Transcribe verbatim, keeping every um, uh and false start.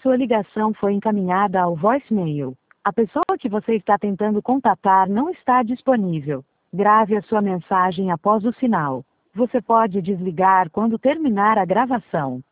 Sua ligação foi encaminhada ao voicemail. A pessoa que você está tentando contatar não está disponível. Grave a sua mensagem após o sinal. Você pode desligar quando terminar a gravação.